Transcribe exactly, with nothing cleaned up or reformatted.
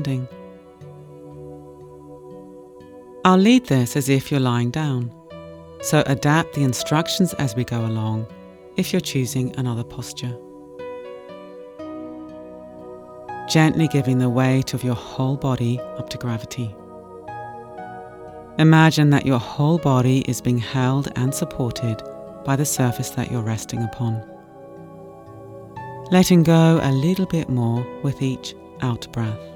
standing. I'll lead this as if you're lying down, so adapt the instructions as we go along if you're choosing another posture. Gently giving the weight of your whole body up to gravity. Imagine that your whole body is being held and supported by the surface that you're resting upon. Letting go a little bit more with each out breath.